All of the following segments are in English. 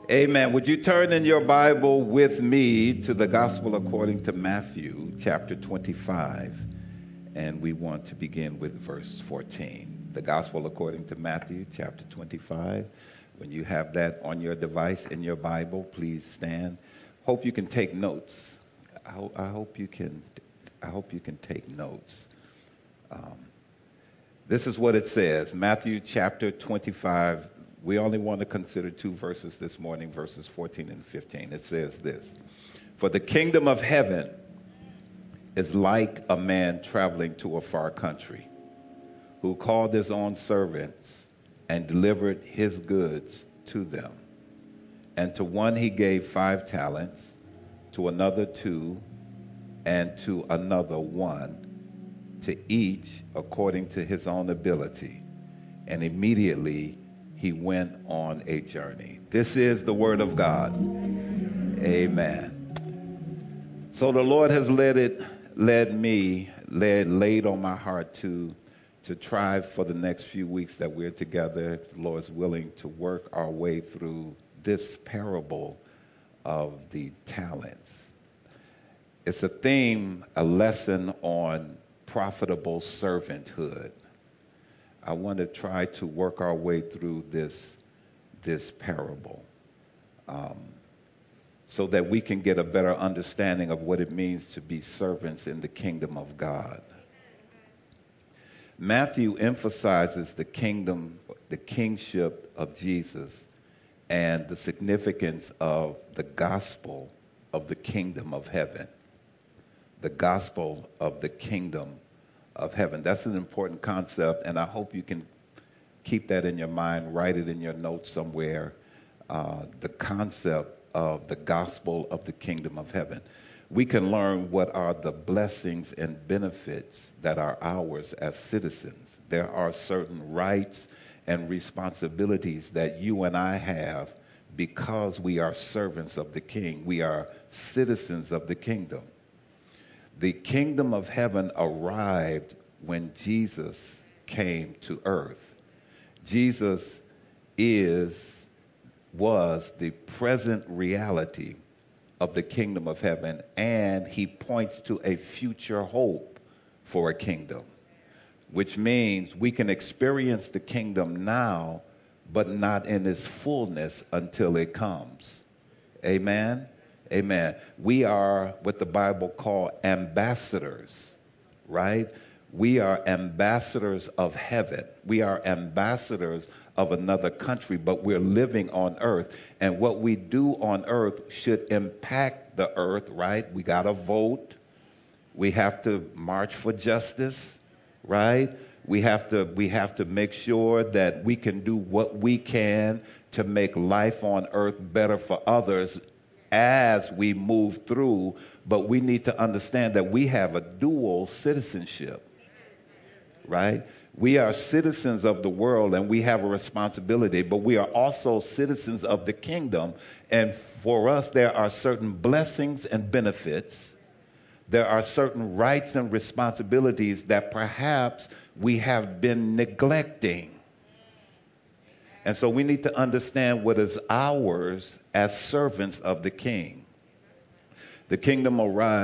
Amen. Would you turn in your Bible with me to the Gospel according to Matthew, chapter 25, and we want to begin with verse 14. The Gospel according to Matthew, chapter 25. When you have that on your device in your Bible, please stand. Hope you can take notes. I hope you can take notes. This is what it says, Matthew chapter 25. We only want to consider two verses this morning, verses 14 and 15. It says this: "For the kingdom of heaven is like a man traveling to a far country, who called his own servants and delivered his goods to them. And to one he gave 5 talents, to another 2, and to another 1, to each according to his own ability. And immediately he went on a journey." This is the word of God. Amen. So the Lord has laid on my heart to try for the next few weeks that we're together, if the Lord's willing, to work our way through this parable of the talents. It's a theme, a lesson on profitable servanthood. I want to try to work our way through this parable so that we can get a better understanding of what it means to be servants in the kingdom of God. Matthew emphasizes the kingship of Jesus and the significance of the gospel of the kingdom of heaven. The gospel of the kingdom of heaven. That's an important concept, and I hope you can keep that in your mind, write it in your notes somewhere, the concept of the gospel of the kingdom of heaven. We can learn what are the blessings and benefits that are ours as citizens. There are certain rights and responsibilities that you and I have because we are servants of the King. We are citizens of the kingdom. The kingdom of heaven arrived when Jesus came to earth. Jesus was the present reality of the kingdom of heaven, and he points to a future hope for a kingdom, which means we can experience the kingdom now, but not in its fullness until it comes. Amen? Amen. We are what the Bible calls ambassadors, right? We are ambassadors of heaven. We are ambassadors of another country, but we're living on earth. And what we do on earth should impact the earth, right? We got to vote. We have to march for justice, right? We have to make sure that we can do what we can to make life on earth better for others as we move through, but we need to understand that we have a dual citizenship, right? We are citizens of the world and we have a responsibility, but we are also citizens of the kingdom. And for us, there are certain blessings and benefits. There are certain rights and responsibilities that perhaps we have been neglecting. And so we need to understand what is ours as servants of the King. The kingdom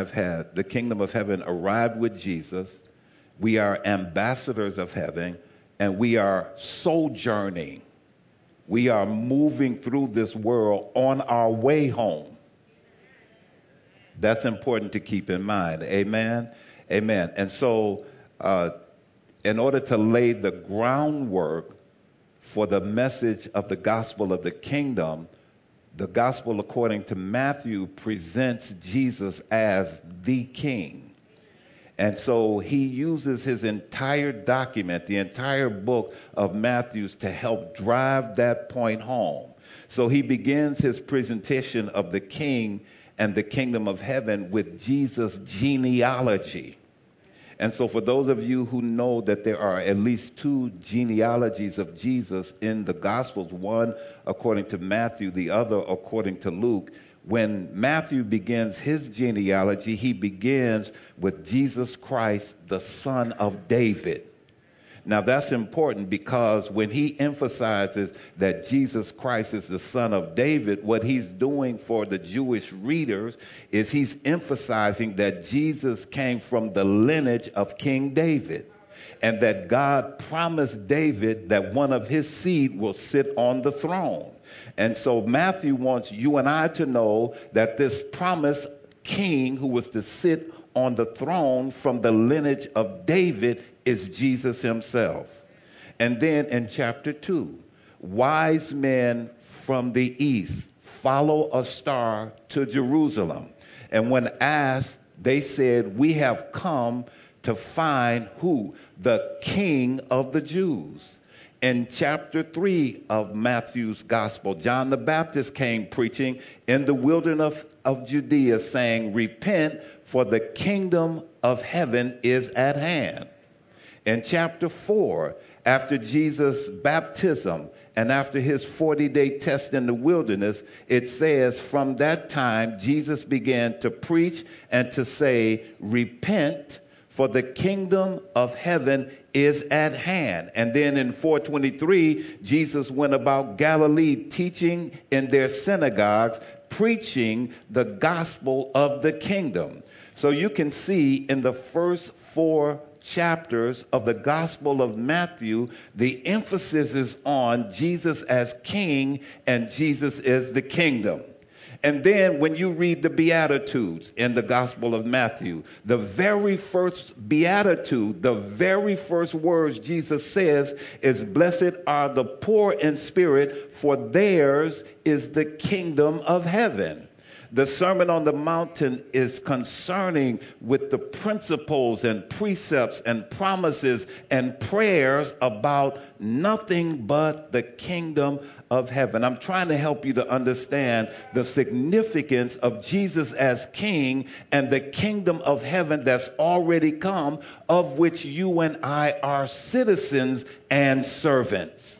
of heaven arrived with Jesus. We are ambassadors of heaven, and we are sojourning. We are moving through this world on our way home. That's important to keep in mind. Amen? Amen. And so, in order to lay the groundwork for the message of the gospel of the kingdom, the gospel according to Matthew presents Jesus as the King. And so he uses his entire document, the entire book of Matthew, to help drive that point home. So he begins his presentation of the King and the kingdom of heaven with Jesus' genealogy. And so for those of you who know that there are at least 2 genealogies of Jesus in the Gospels, one according to Matthew, the other according to Luke, when Matthew begins his genealogy, he begins with Jesus Christ, the son of David. Now that's important because when he emphasizes that Jesus Christ is the son of David, what he's doing for the Jewish readers is he's emphasizing that Jesus came from the lineage of King David, and that God promised David that one of his seed will sit on the throne. And so Matthew wants you and I to know that this promised king who was to sit on the throne from the lineage of David is Jesus himself. And then in chapter 2, wise men from the east follow a star to Jerusalem. And when asked, they said, "We have come to find who? The King of the Jews." In chapter 3 of Matthew's gospel, John the Baptist came preaching in the wilderness of Judea, saying, "Repent, for the kingdom of heaven is at hand." In chapter 4, after Jesus' baptism and after his 40-day test in the wilderness, it says, from that time Jesus began to preach and to say, "Repent, for the kingdom of heaven is at hand." And then in 4:23, Jesus went about Galilee, teaching in their synagogues, preaching the gospel of the kingdom. So you can see in the first 4 chapters of the Gospel of Matthew, the emphasis is on Jesus as king and Jesus is the kingdom. And then when you read the Beatitudes in the Gospel of Matthew, the very first Beatitude, the very first words Jesus says is, "Blessed are the poor in spirit, for theirs is the kingdom of heaven." The Sermon on the Mountain is concerning with the principles and precepts and promises and prayers about nothing but the kingdom of heaven. I'm trying to help you to understand the significance of Jesus as king and the kingdom of heaven that's already come, of which you and I are citizens and servants.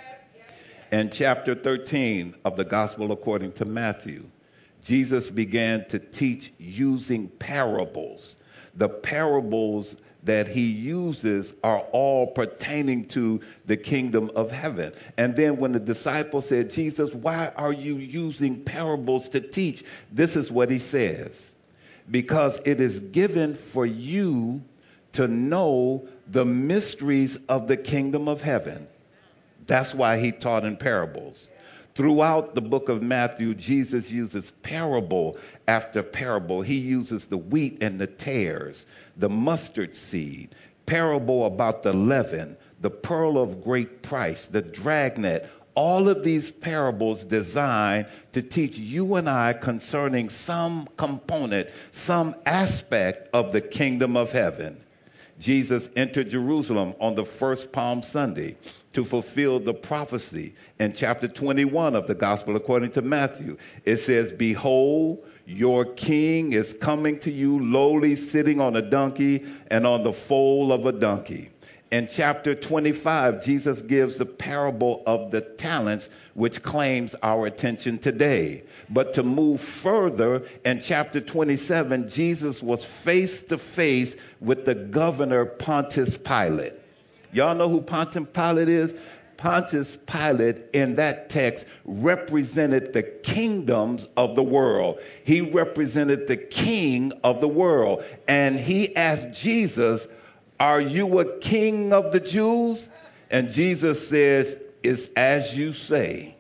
In chapter 13 of the Gospel according to Matthew, Jesus began to teach using parables. The parables that he uses are all pertaining to the kingdom of heaven. And then when the disciples said, "Jesus, why are you using parables to teach?" This is what he says: "Because it is given for you to know the mysteries of the kingdom of heaven." That's why he taught in parables. Throughout the book of Matthew, Jesus uses parable after parable. He uses the wheat and the tares, the mustard seed, parable about the leaven, the pearl of great price, the dragnet. All of these parables designed to teach you and I concerning some component, some aspect of the kingdom of heaven. Jesus entered Jerusalem on the first Palm Sunday to fulfill the prophecy in chapter 21 of the Gospel according to Matthew. It says, "Behold, your king is coming to you lowly, sitting on a donkey and on the foal of a donkey." In chapter 25, Jesus gives the parable of the talents, which claims our attention today. But to move further, in chapter 27, Jesus was face to face with the governor Pontius Pilate. Y'all know who Pontius Pilate is? Pontius Pilate in that text represented the kingdoms of the world. He represented the king of the world. And he asked Jesus, "Are you a king of the Jews?" And Jesus says, "It's as you say."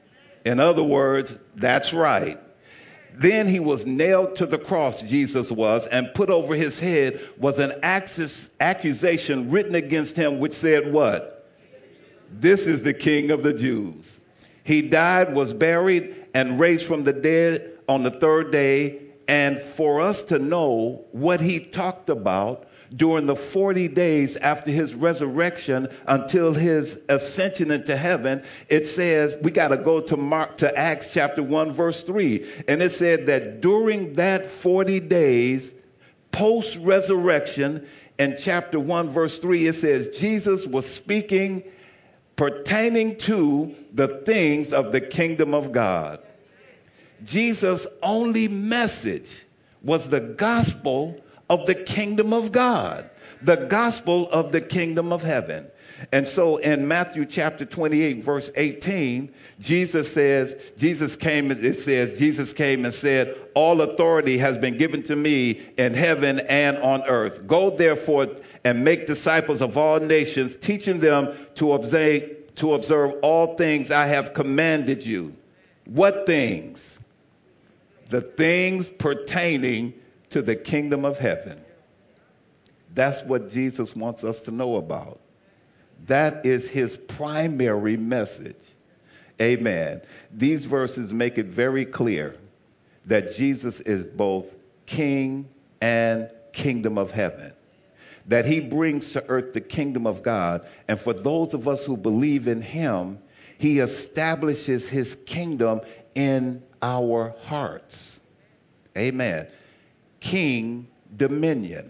In other words, that's right. Then he was nailed to the cross, Jesus was, and put over his head was an accusation written against him, which said what? "This is the King of the Jews." He died, was buried, and raised from the dead on the 3rd day. And for us to know what he talked about during the 40 days after his resurrection until his ascension into heaven, it says we got to go to Acts chapter 1 verse 3, and it said that during that 40 days post resurrection, in chapter 1 verse 3, it says Jesus was speaking pertaining to the things of the kingdom of God. Jesus' only message was the gospel of the kingdom of God, the gospel of the kingdom of heaven. And so in Matthew chapter 28, verse 18, Jesus came and said, all authority has been given to me in heaven and on earth. Go therefore and make disciples of all nations, teaching them to observe all things I have commanded you. What things? The things pertaining to the kingdom of heaven. That's what Jesus wants us to know about. That is his primary message. Amen. These verses make it very clear that Jesus is both king and kingdom of heaven. That he brings to earth the kingdom of God. And for those of us who believe in him, he establishes his kingdom in our hearts. Amen. King dominion.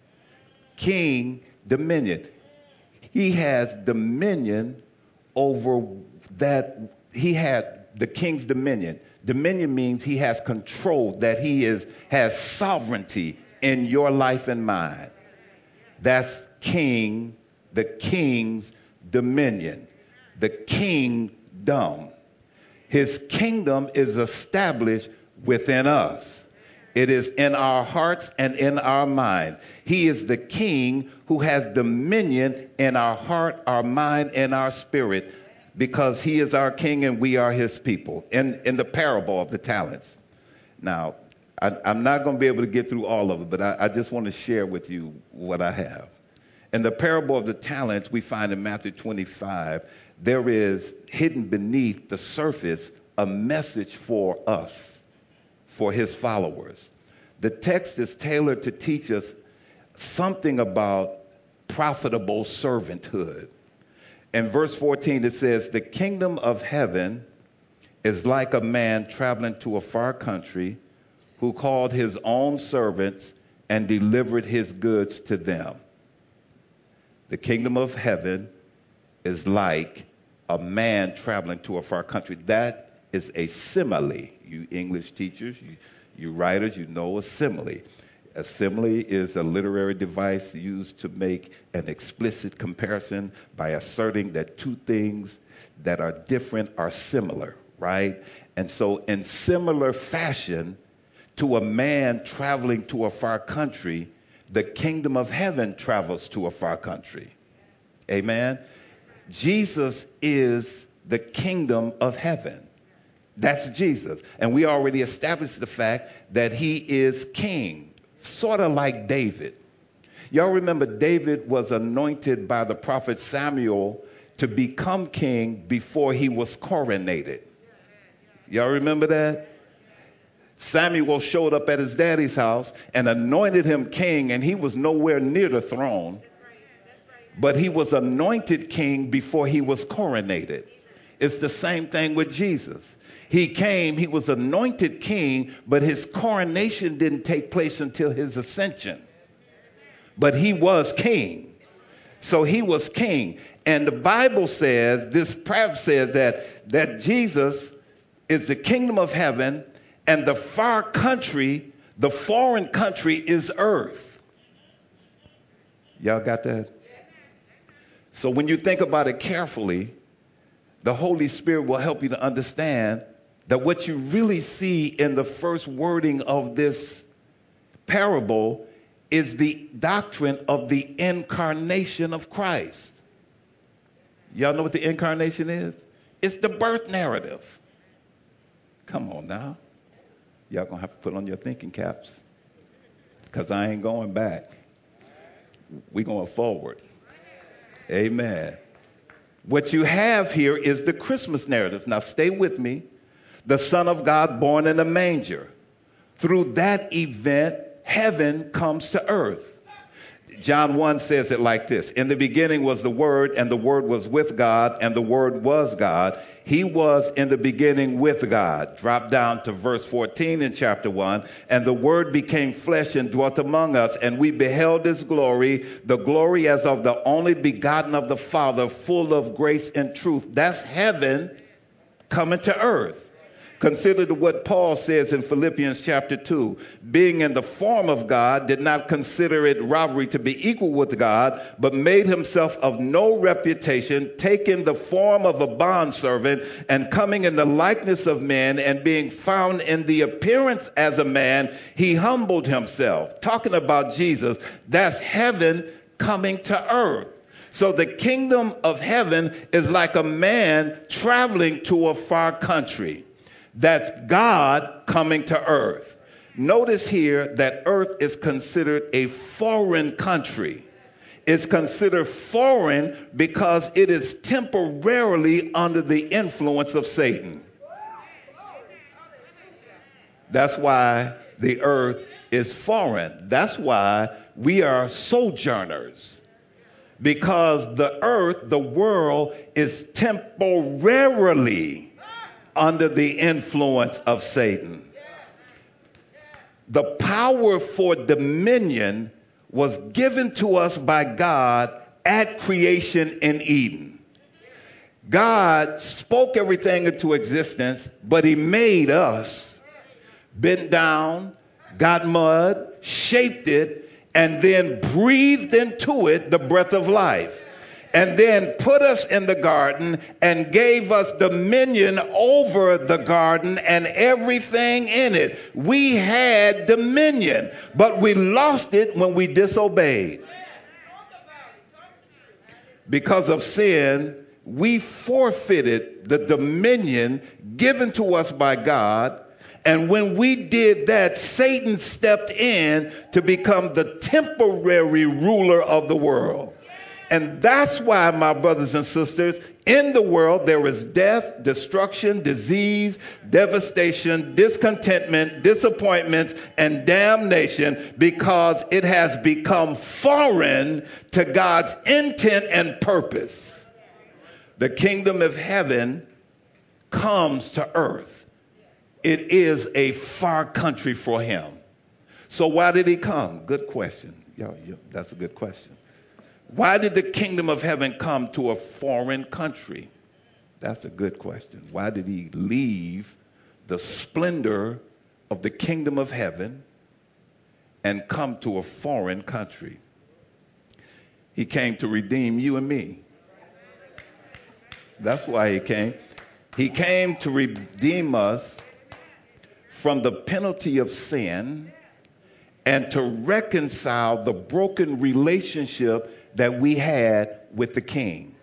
King dominion. He has dominion over that. He had the king's dominion. Dominion means he has control, that has sovereignty in your life and mine. That's king, the king's dominion, the kingdom. His kingdom is established within us. It is in our hearts and in our minds. He is the king who has dominion in our heart, our mind, and our spirit, because he is our king and we are his people. In the parable of the talents. Now, I'm not going to be able to get through all of it, but I just want to share with you what I have. In the parable of the talents, we find in Matthew 25, there is hidden beneath the surface a message for us, for his followers. The text is tailored to teach us something about profitable servanthood. In verse 14, it says, the kingdom of heaven is like a man traveling to a far country who called his own servants and delivered his goods to them. The kingdom of heaven is like a man traveling to a far country. That is a simile. You English teachers, you writers, you know a simile. A simile is a literary device used to make an explicit comparison by asserting that two things that are different are similar, right? And so in similar fashion to a man traveling to a far country, the kingdom of heaven travels to a far country. Amen? Jesus is the kingdom of heaven. That's Jesus. And we already established the fact that he is king, sort of like David. Y'all remember David was anointed by the prophet Samuel to become king before he was coronated. Y'all remember that? Samuel showed up at his daddy's house and anointed him king, and he was nowhere near the throne. But he was anointed king before he was coronated. It's the same thing with Jesus. He came, he was anointed king, but his coronation didn't take place until his ascension. But he was king. So he was king. And the Bible says, this prayer says that Jesus is the kingdom of heaven, and the far country, the foreign country, is earth. Y'all got that? So when you think about it carefully, the Holy Spirit will help you to understand that what you really see in the first wording of this parable is the doctrine of the incarnation of Christ. Y'all know what the incarnation is? It's the birth narrative. Come on now. Y'all gonna have to put on your thinking caps, because I ain't going back. We going forward. Amen. What you have here is the Christmas narrative. Now stay with me. The Son of God born in a manger. Through that event, heaven comes to earth. John 1 says it like this. In the beginning was the Word, and the Word was with God, and the Word was God. He was in the beginning with God. Drop down to verse 14 in chapter 1. And the Word became flesh and dwelt among us, and we beheld his glory, the glory as of the only begotten of the Father, full of grace and truth. That's heaven coming to earth. Consider what Paul says in Philippians chapter 2. Being in the form of God, did not consider it robbery to be equal with God, but made himself of no reputation, taking the form of a bondservant, and coming in the likeness of men, and being found in the appearance as a man, he humbled himself. Talking about Jesus, that's heaven coming to earth. So the kingdom of heaven is like a man traveling to a far country. That's God coming to earth. Notice here that earth is considered a foreign country. It's considered foreign because it is temporarily under the influence of Satan. That's why the earth is foreign. That's why we are sojourners. Because the earth, the world, is temporarily under the influence of Satan. The power for dominion was given to us by God at creation in Eden. God spoke everything into existence, but he made us, bent down, got mud, shaped it, and then breathed into it the breath of life. And then put us in the garden and gave us dominion over the garden and everything in it. We had dominion, but we lost it when we disobeyed. Because of sin, we forfeited the dominion given to us by God. And when we did that, Satan stepped in to become the temporary ruler of the world. And that's why, my brothers and sisters, in the world there is death, destruction, disease, devastation, discontentment, disappointments, and damnation, because it has become foreign to God's intent and purpose. The kingdom of heaven comes to earth. It is a far country for him. So why did he come? Good question. That's a good question. Why did the kingdom of heaven come to a foreign country? That's a good question. Why did he leave the splendor of the kingdom of heaven and come to a foreign country? He came to redeem you and me. That's why he came. He came to redeem us from the penalty of sin and to reconcile the broken relationship that we had with the king.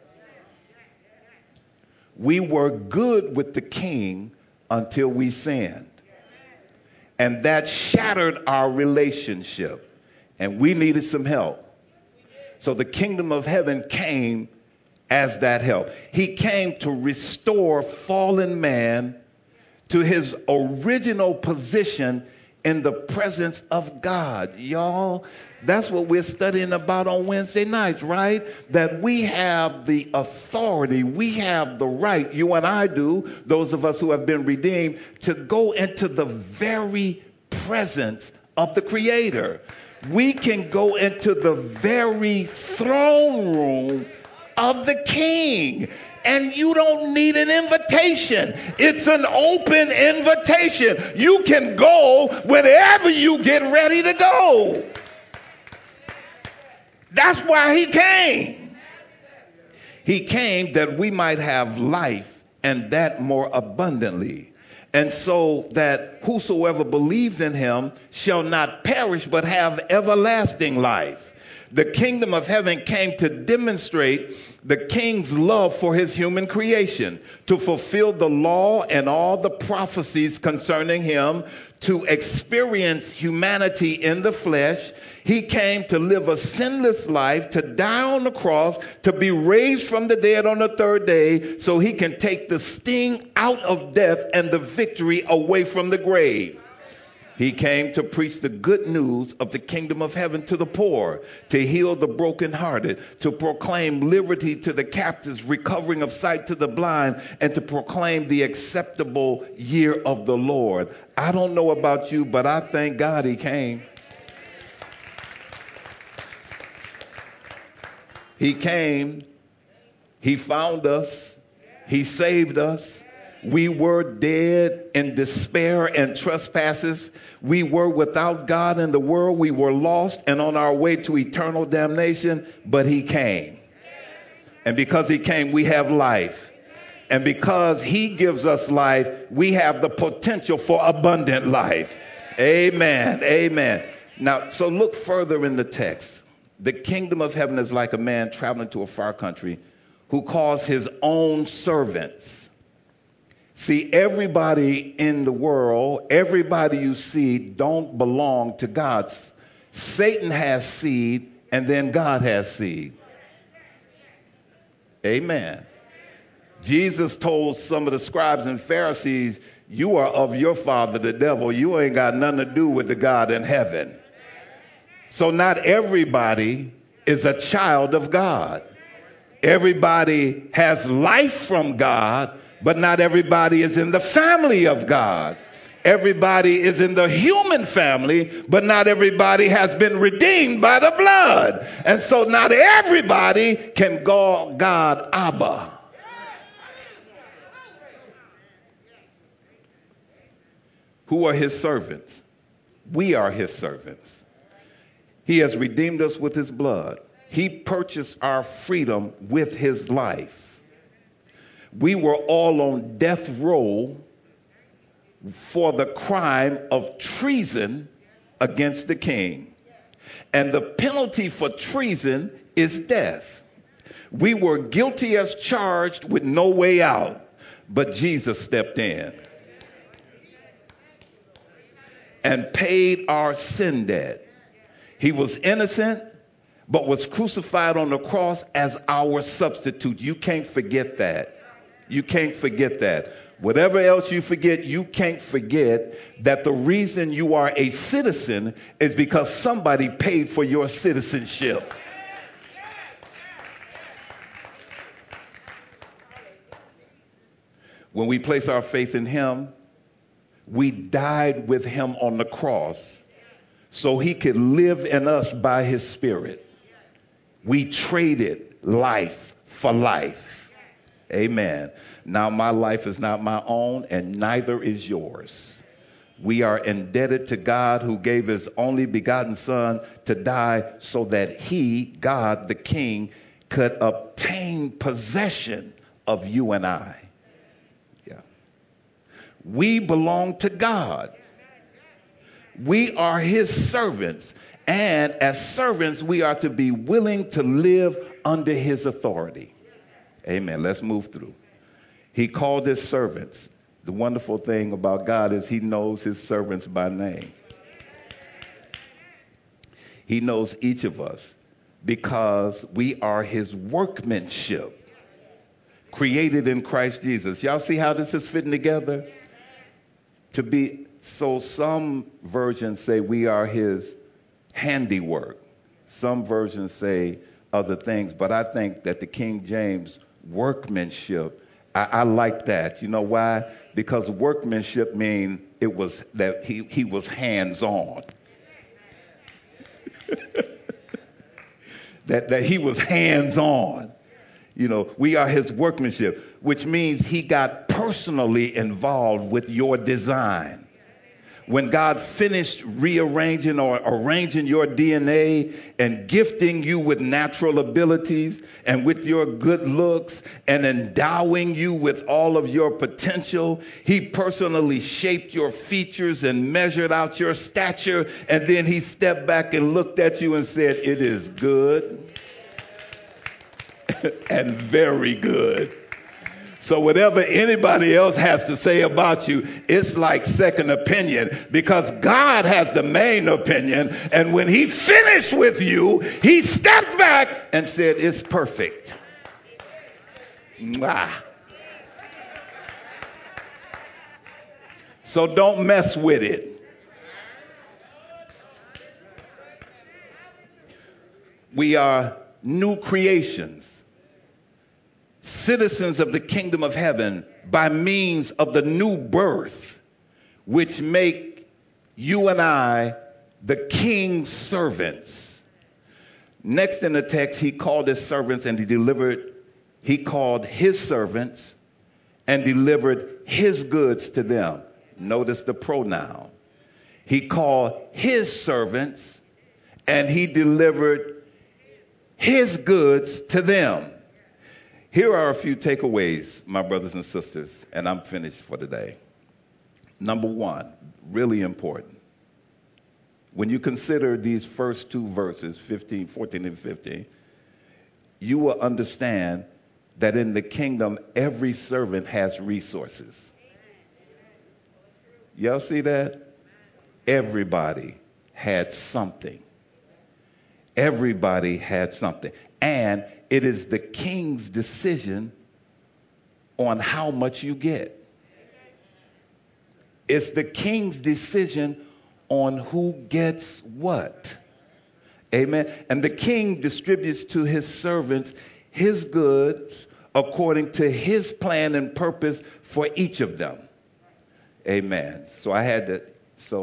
We were good with the king until we sinned. And that shattered our relationship. And we needed some help. So the kingdom of heaven came as that help. He came to restore fallen man to his original position in the presence of God. Y'all, that's what we're studying about on Wednesday nights, right? That we have the authority, we have the right, you and I do, those of us who have been redeemed, to go into the very presence of the Creator. We can go into the very throne room of the King. And you don't need an invitation. It's an open invitation. You can go whenever you get ready to go. That's why he came. He came that we might have life, and that more abundantly. And so that whosoever believes in him shall not perish but have everlasting life. The kingdom of heaven came to demonstrate the king's love for his human creation, to fulfill the law and all the prophecies concerning him, to experience humanity in the flesh. He came to live a sinless life, to die on the cross, to be raised from the dead on the third day, so he can take the sting out of death and the victory away from the grave. He came to preach the good news of the kingdom of heaven to the poor, to heal the brokenhearted, to proclaim liberty to the captives, recovering of sight to the blind, and to proclaim the acceptable year of the Lord. I don't know about you, but I thank God he came. He came, he found us, he saved us, We were dead in despair and trespasses. We were without God in the world. We were lost and on our way to eternal damnation, but he came. And because he came, we have life. And because he gives us life, we have the potential for abundant life. Amen. Amen. Now, so look further in the text. The kingdom of heaven is like a man traveling to a far country who calls his own servants. See, everybody in the world, everybody you see don't belong to God. Satan has seed and then God has seed. Amen. Jesus told some of the scribes and Pharisees, you are of your father, the devil. You ain't got nothing to do with the God in heaven. So not everybody is a child of God. Everybody has life from God, but not everybody is in the family of God. Everybody is in the human family, but not everybody has been redeemed by the blood. And so not everybody can call God Abba. Who are his servants? We are his servants. He has redeemed us with his blood. He purchased our freedom with his life. We were all on death row for the crime of treason against the king. And the penalty for treason is death. We were guilty as charged with no way out, but Jesus stepped in and paid our sin debt. He was innocent, but was crucified on the cross as our substitute. You can't forget that. You can't forget that. Whatever else you forget, you can't forget that the reason you are a citizen is because somebody paid for your citizenship. When we place our faith in him, we died with him on the cross so he could live in us by his spirit. We traded life for life. Amen. Now my life is not my own, and neither is yours. We are indebted to God who gave his only begotten son to die so that he, God the King, could obtain possession of you and I. Yeah. We belong to God. We are his servants. And as servants, we are to be willing to live under his authority. Amen. Let's move through. He called his servants. The wonderful thing about God is he knows his servants by name. He knows each of us because we are his workmanship, created in Christ Jesus. Y'all see how this is fitting together? So some versions say we are his handiwork. Some versions say other things, but I think that the King James workmanship, I like that. You know why? Because workmanship means it was that he was hands-on. that he was hands-on. You know, we are his workmanship, which means he got personally involved with your design. When God finished rearranging or arranging your DNA and gifting you with natural abilities and with your good looks and endowing you with all of your potential, he personally shaped your features and measured out your stature, and then he stepped back and looked at you and said, "It is good and very good." So whatever anybody else has to say about you, it's like second opinion, because God has the main opinion. And when he finished with you, he stepped back and said, "It's perfect." Mwah. So don't mess with it. We are new creations, citizens of the kingdom of heaven by means of the new birth, which make you and I the king's servants. Next in the text, he called his servants and he called his servants and delivered his goods to them. Notice the pronoun. He called his servants and he delivered his goods to them. Here are a few takeaways, my brothers and sisters, and I'm finished for today. Number one, really important. When you consider these first two verses, 14 and 15, you will understand that in the kingdom, every servant has resources. Y'all see that? Everybody had something. Everybody had something. And it is the king's decision on how much you get. It's the king's decision on who gets what. Amen. And the king distributes to his servants his goods according to his plan and purpose for each of them. Amen. So I had to,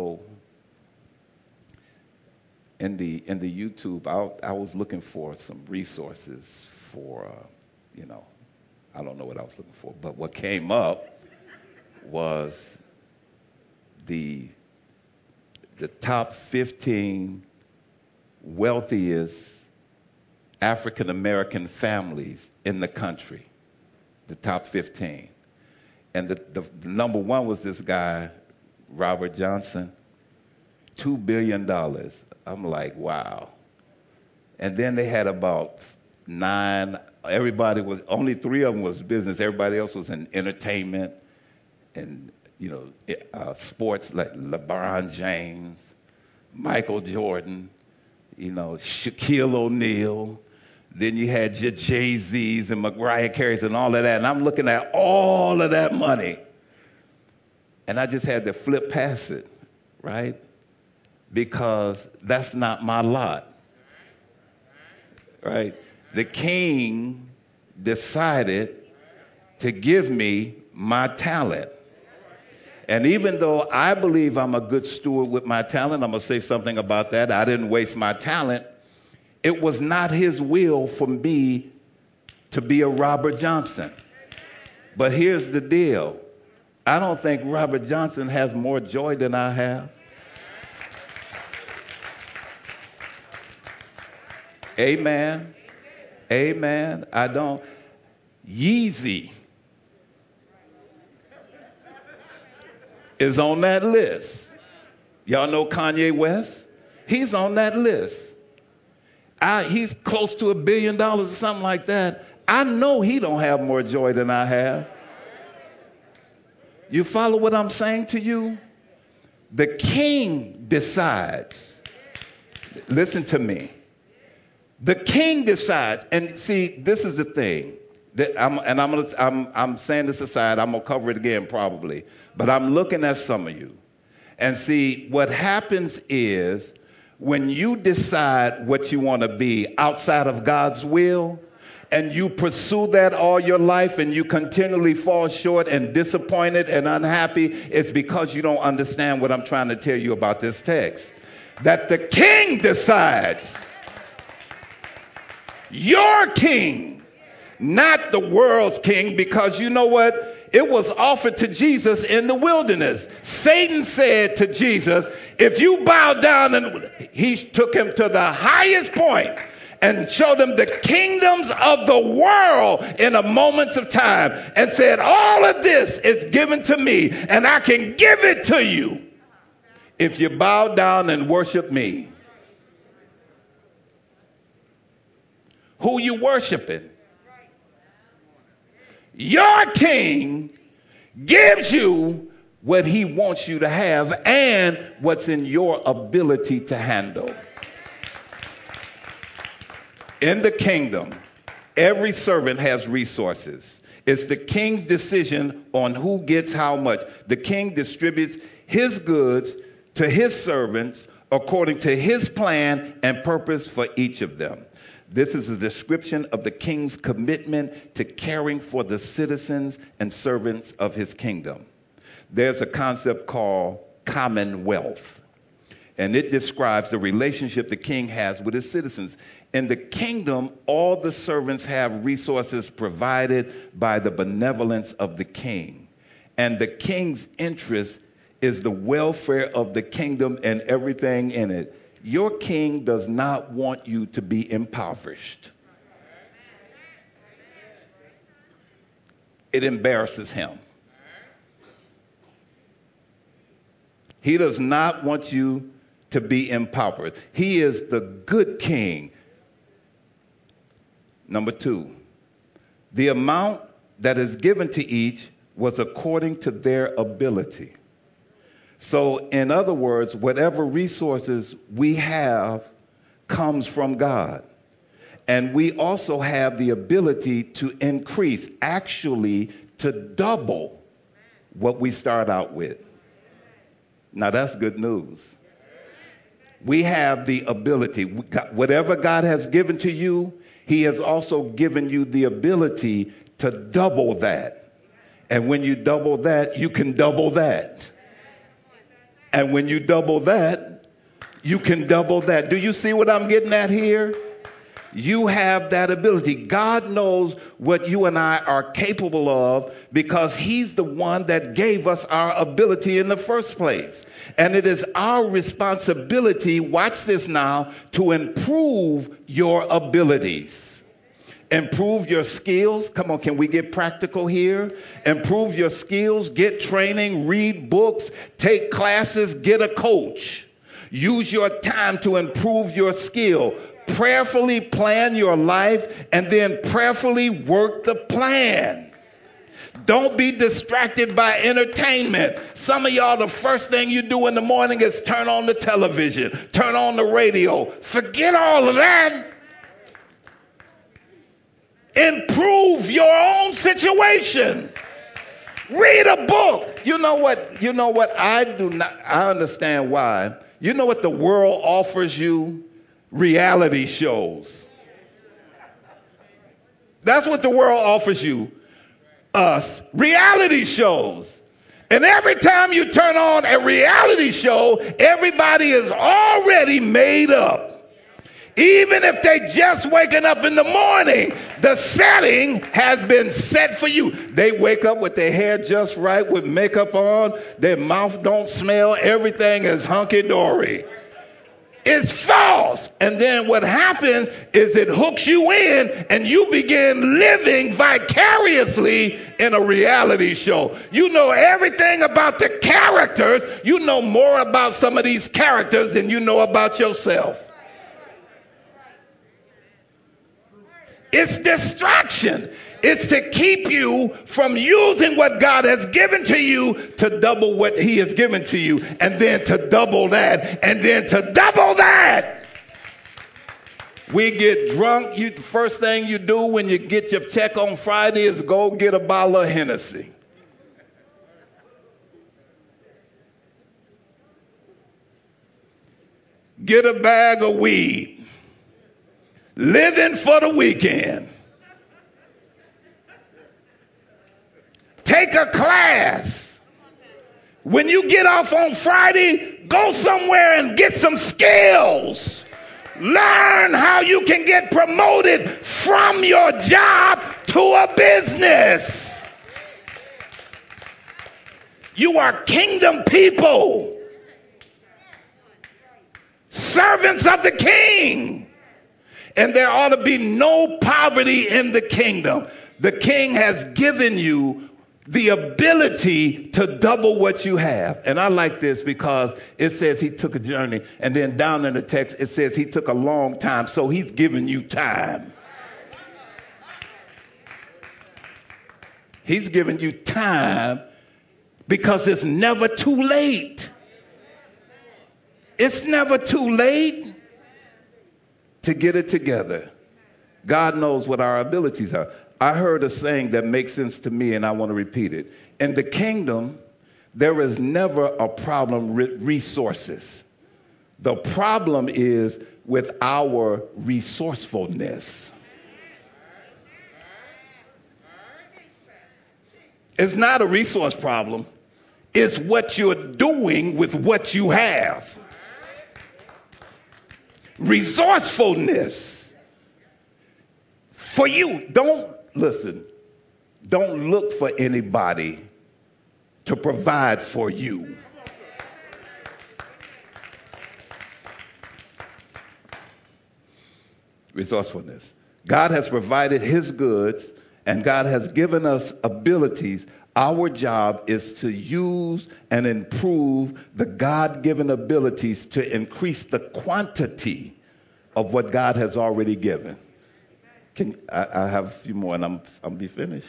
in the YouTube, I was looking for some resources for, I don't know what I was looking for, but what came up was the top 15 wealthiest African American families in the country. The top 15. And the number one was this guy, Robert Johnson, $2 billion. I'm like, wow. And then they had about 9, only 3 of them was business. Everybody else was in entertainment and, sports like LeBron James, Michael Jordan, Shaquille O'Neal. Then you had your Jay-Z's and Mariah Carey's and all of that. And I'm looking at all of that money. And I just had to flip past it, right? Because that's not my lot, right? The king decided to give me my talent. And even though I believe I'm a good steward with my talent, I'm going to say something about that. I didn't waste my talent. It was not his will for me to be a Robert Johnson. But here's the deal. I don't think Robert Johnson has more joy than I have. Amen. Amen. I don't. Yeezy is on that list. Y'all know Kanye West? He's on that list. He's close to $1 billion or something like that. I know he don't have more joy than I have. You follow what I'm saying to you? The king decides. Listen to me. The king decides. And see, this is the thing. I'm saying this aside. I'm gonna cover it again probably. But I'm looking at some of you. And see, what happens is, when you decide what you want to be outside of God's will, and you pursue that all your life and you continually fall short and disappointed and unhappy, it's because you don't understand what I'm trying to tell you about this text. That the king decides. Your king, not the world's king, because you know what? It was offered to Jesus in the wilderness. Satan said to Jesus, if you bow down, and he took him to the highest point and showed him the kingdoms of the world in a moments of time and said, all of this is given to me and I can give it to you if you bow down and worship me. Who you worshiping? Your king gives you what he wants you to have and what's in your ability to handle. In the kingdom, every servant has resources. It's the king's decision on who gets how much. The king distributes his goods to his servants according to his plan and purpose for each of them. This is a description of the king's commitment to caring for the citizens and servants of his kingdom. There's a concept called commonwealth, and it describes the relationship the king has with his citizens. In the kingdom, all the servants have resources provided by the benevolence of the king. And the king's interest is the welfare of the kingdom and everything in it. Your king does not want you to be impoverished. It embarrasses him. He does not want you to be impoverished. He is the good king. Number 2, the amount that is given to each was according to their ability. So, in other words, whatever resources we have comes from God. And we also have the ability to increase, actually to double what we start out with. Now, that's good news. We have the ability. Whatever God has given to you, he has also given you the ability to double that. And when you double that, you can double that. And when you double that, you can double that. Do you see what I'm getting at here? You have that ability. God knows what you and I are capable of because he's the one that gave us our ability in the first place. And it is our responsibility, watch this now, to improve your abilities. Improve your skills. Come on, can we get practical here? Improve your skills, get training, read books, take classes, get a coach. Use your time to improve your skill. Prayerfully plan your life and then prayerfully work the plan. Don't be distracted by entertainment. Some of y'all, the first thing you do in the morning is turn on the television, turn on the radio. Forget all of that. Improve your own situation. Read a book. You know what? I understand why. You know what the world offers you? Reality shows. That's what the world offers you. Us. Reality shows. And every time you turn on a reality show, everybody is already made up. Even if they just waking up in the morning, the setting has been set for you. They wake up with their hair just right, with makeup on, their mouth don't smell, everything is hunky-dory. It's false. And then what happens is it hooks you in and you begin living vicariously in a reality show. You know everything about the characters. You know more about some of these characters than you know about yourself. It's distraction. It's to keep you from using what God has given to you to double what he has given to you, and then to double that, and then to double that. We get drunk. The first thing you do when you get your check on Friday is go get a bottle of Hennessy. Get a bag of weed. Living for the weekend. Take a class. When you get off on Friday, go somewhere and get some skills. Learn how you can get promoted from your job to a business. You are kingdom people. Servants of the king. And there ought to be no poverty in the kingdom. The king has given you the ability to double what you have. And I like this because it says he took a journey. And then down in the text, it says he took a long time. So he's giving you time. He's giving you time because it's never too late. It's never too late to get it together. God knows what our abilities are. I heard a saying that makes sense to me, and I want to repeat it. In the kingdom, there is never a problem with resources. The problem is with our resourcefulness. It's not a resource problem. It's what you're doing with what you have. Resourcefulness for you. Don't look for anybody to provide for you. Resourcefulness. God has provided his goods, and God has given us abilities. Our job is to use and improve the God-given abilities to increase the quantity of what God has already given. I have a few more, and I'll be finished.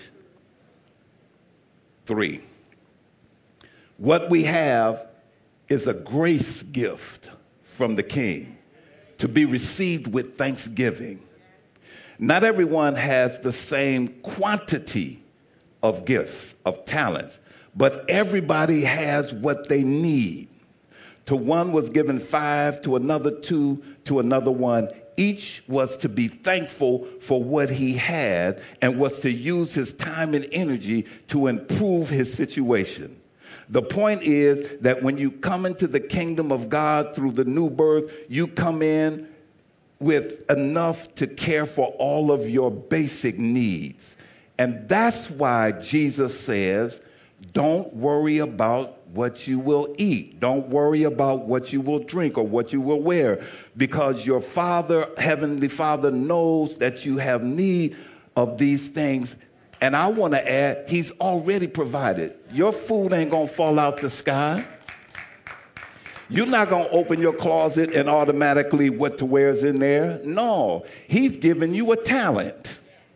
3. What we have is a grace gift from the King to be received with thanksgiving. Not everyone has the same quantity of gifts, of talents, but everybody has what they need. To one was given 5, to another 2, to another 1. Each was to be thankful for what he had and was to use his time and energy to improve his situation. The point is that when you come into the kingdom of God through the new birth, you come in with enough to care for all of your basic needs. And that's why Jesus says, don't worry about what you will eat. Don't worry about what you will drink or what you will wear, because your Father, Heavenly Father, knows that you have need of these things. And I want to add, he's already provided. Your food ain't going to fall out the sky. You're not going to open your closet and automatically what to wear is in there. No, he's given you a talent.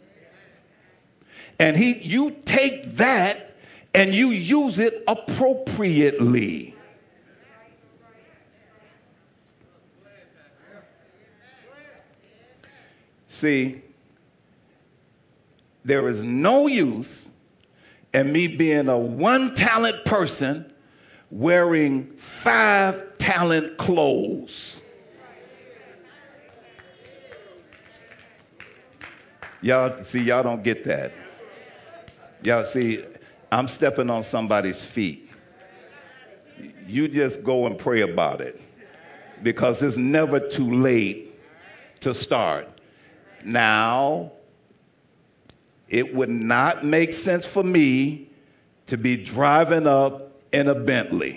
And you take that and you use it appropriately. See, there is no use in me being a one-talent person wearing 5-talent clothes. Y'all don't get that. Y'all see, I'm stepping on somebody's feet. You just go and pray about it, because it's never too late to start. Now, it would not make sense for me to be driving up in a Bentley,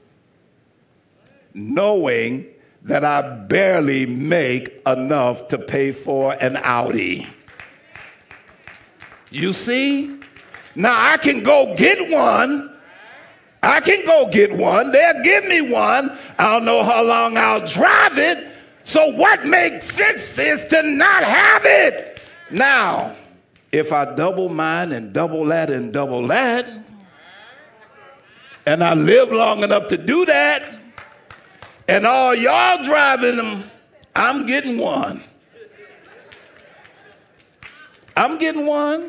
knowing that I barely make enough to pay for an Audi. You see? Now I can go get one. They'll give me one. I don't know how long I'll drive it. So what makes sense is to not have it. Now, if I double mine and double that and double that, and I live long enough to do that, and all y'all driving them, I'm getting one. I'm getting one.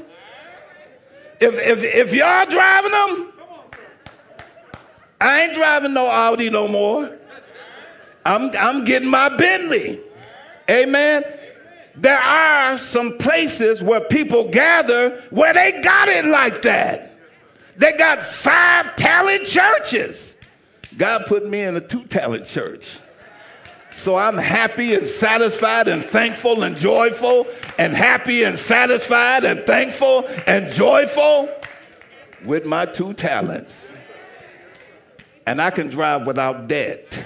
If y'all driving them, I ain't driving no Audi no more. I'm getting my Bentley. Amen. There are some places where people gather where they got it like that. They got 5-talent churches. God put me in a 2-talent church. So I'm happy and satisfied and thankful and joyful, and happy and satisfied and thankful and joyful with my 2 talents. And I can drive without debt.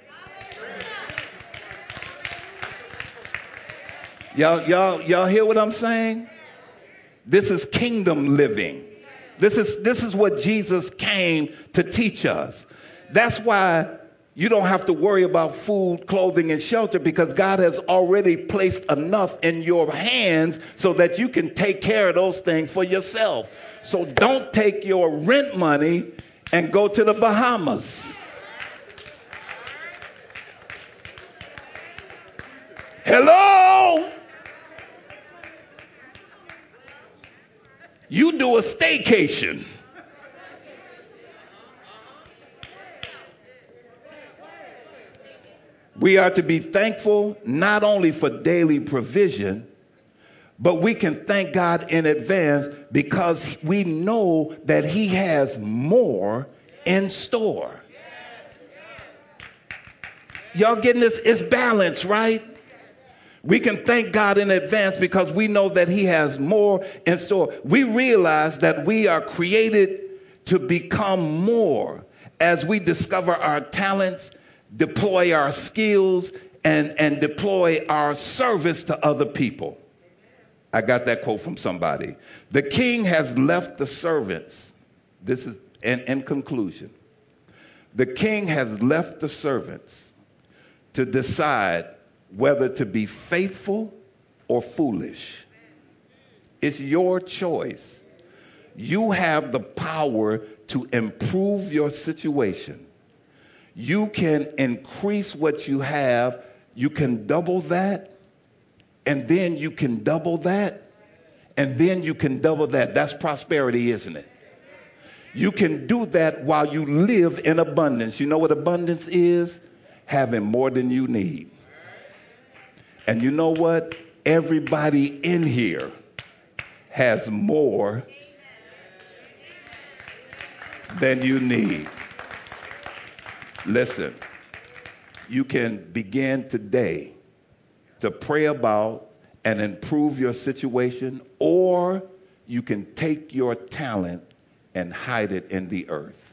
Y'all hear what I'm saying? This is kingdom living. This is what Jesus came to teach us. That's why you don't have to worry about food, clothing, and shelter, because God has already placed enough in your hands so that you can take care of those things for yourself. So don't take your rent money and go to the Bahamas. Hello? You do a staycation. We are to be thankful not only for daily provision, but we can thank God in advance because we know that he has more in store. Y'all getting this? It's balance, right? We can thank God in advance because we know that he has more in store. We realize that we are created to become more as we discover our talents, deploy our skills, and deploy our service to other people. I got that quote from somebody. The king has left the servants. This is in conclusion. The king has left the servants to decide whether to be faithful or foolish. It's your choice. You have the power to improve your situation. You can increase what you have. You can double that, and then you can double that, and then you can double that. That's prosperity, isn't it? You can do that while you live in abundance. You know what abundance is? Having more than you need. And you know what? Everybody in here has more than you need. Listen, you can begin today to pray about and improve your situation, or you can take your talent and hide it in the earth.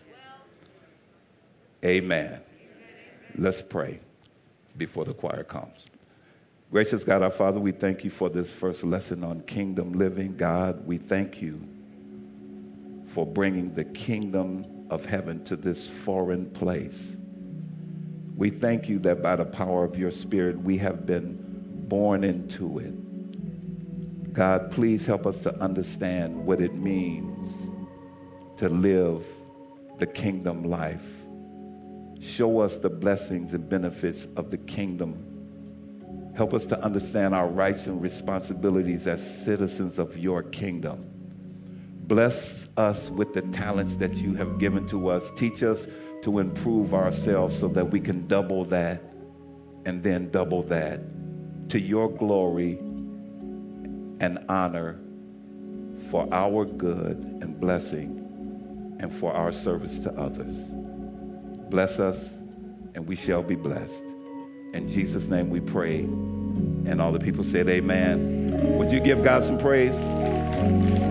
Amen. Let's pray before the choir comes. Gracious God, our Father, we thank you for this first lesson on kingdom living. God, we thank you for bringing the kingdom of heaven to this foreign place. We thank you that by the power of your Spirit, we have been born into it. God, please help us to understand what it means to live the kingdom life. Show us the blessings and benefits of the kingdom. Help us to understand our rights and responsibilities as citizens of your kingdom. Bless us with the talents that you have given to us. Teach us to improve ourselves so that we can double that and then double that to your glory and honor for our good and blessing and for our service to others. Bless us and we shall be blessed. In Jesus' name we pray. And all the people said amen. Would you give God some praise?